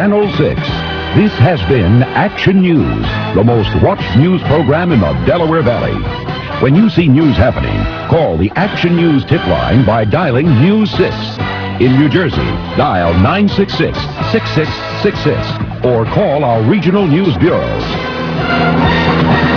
Channel 6. This has been Action News, the most watched news program in the Delaware Valley. When you see news happening, call the Action News tip line by dialing News 6. In New Jersey, dial 966-6666 or call our regional news bureaus.